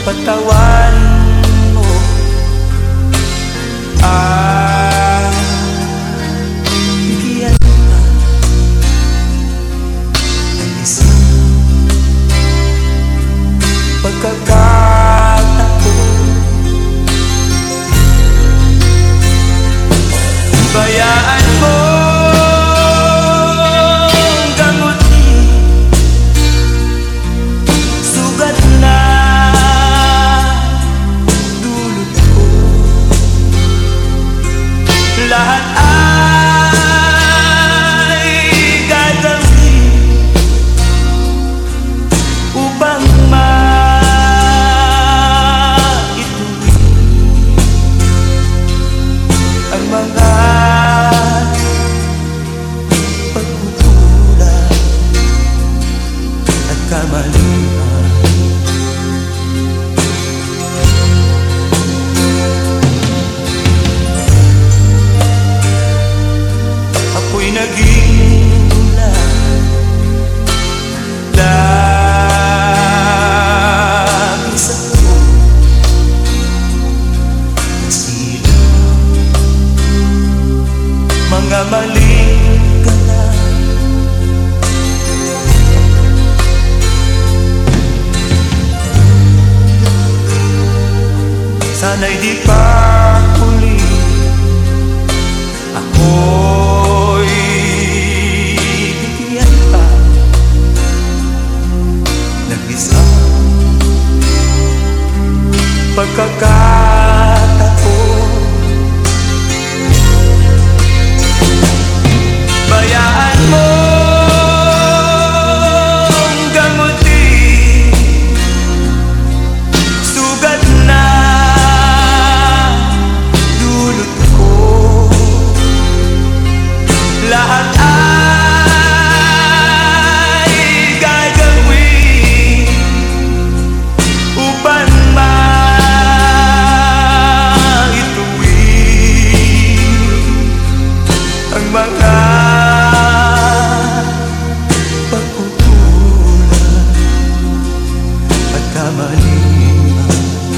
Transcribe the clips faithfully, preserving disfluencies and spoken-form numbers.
Patawarin mo ang bigyan pa ng isang pagkakataon. Bayaan mo gamutin sugat na dulot ko. Lahat ay gagawin upang maituwid ang mga pagkukulang at kamalian. Ako'y naging ulan, labis ako nasilang mga maling galang. Sana'y di pa huli, ako'y bigyan pa ng isang pagkakataon. Bayaan mo gamutin sugat na dulot ko. Lahat ay gagawin upang maituwid ang mga pagkukulang at kamalian.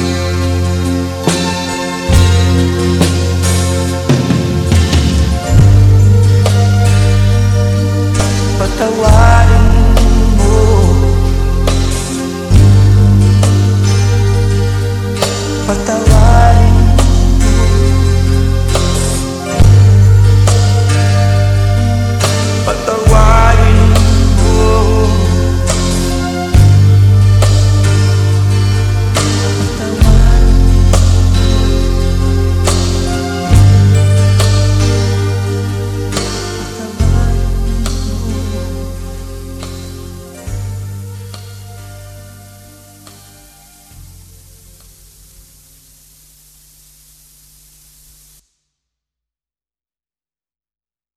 Patawarin mo patawarin